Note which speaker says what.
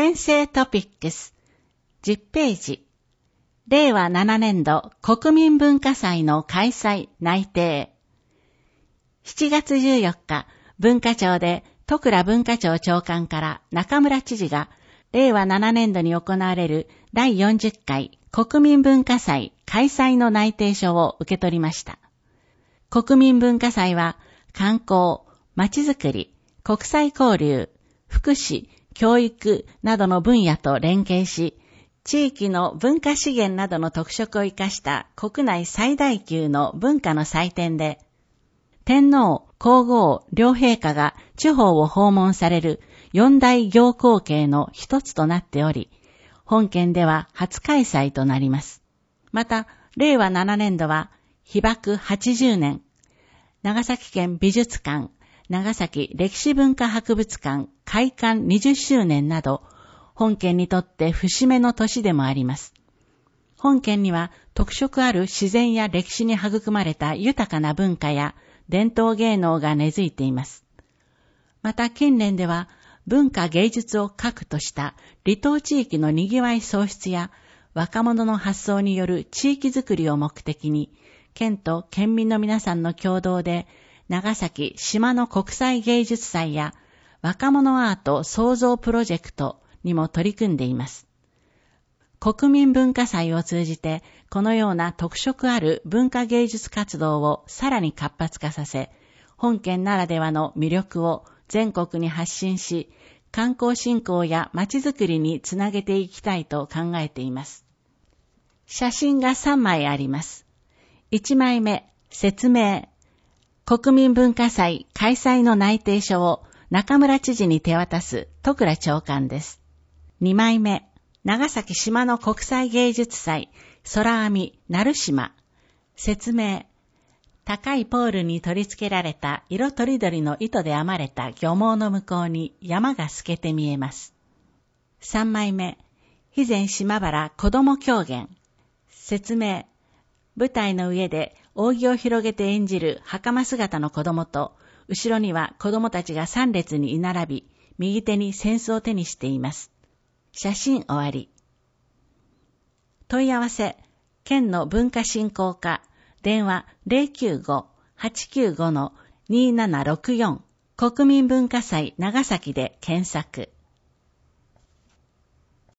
Speaker 1: 先生トピックス10ページ。令和7年度国民文化祭の開催内定。7月14日、文化庁で戸倉文化庁長官から中村知事が令和7年度に行われる第40回国民文化祭開催の内定書を受け取りました。国民文化祭は観光、まちづくり、国際交流、福祉、教育などの分野と連携し、地域の文化資源などの特色を生かした国内最大級の文化の祭典で、天皇皇后両陛下が地方を訪問される四大行幸啓の一つとなっており、本県では初開催となります。また、令和7年度は被爆80年、長崎県美術館、長崎歴史文化博物館開館20周年など、本県にとって節目の年でもあります。本県には特色ある自然や歴史に育まれた豊かな文化や伝統芸能が根付いています。また近年では文化芸術を核とした離島地域の賑わい創出や若者の発想による地域づくりを目的に、県と県民の皆さんの共同で長崎島の国際芸術祭や若者アート創造プロジェクトにも取り組んでいます。国民文化祭を通じてこのような特色ある文化芸術活動をさらに活発化させ、本県ならではの魅力を全国に発信し、観光振興やまちづくりにつなげていきたいと考えています。写真が3枚あります。1枚目、説明。国民文化祭開催の内定書を中村知事に手渡す戸倉長官です。2枚目、長崎島の国際芸術祭空編み成島。説明。高いポールに取り付けられた色とりどりの糸で編まれた漁網の向こうに山が透けて見えます。3枚目、肥前島原子ども狂言。説明。舞台の上で扇を広げて演じる袴姿の子供と、後ろには子供たちが3列に居並び、右手に扇子を手にしています。写真終わり。問い合わせ、県の文化振興課、電話 095-895-2764、国民文化祭長崎で検索。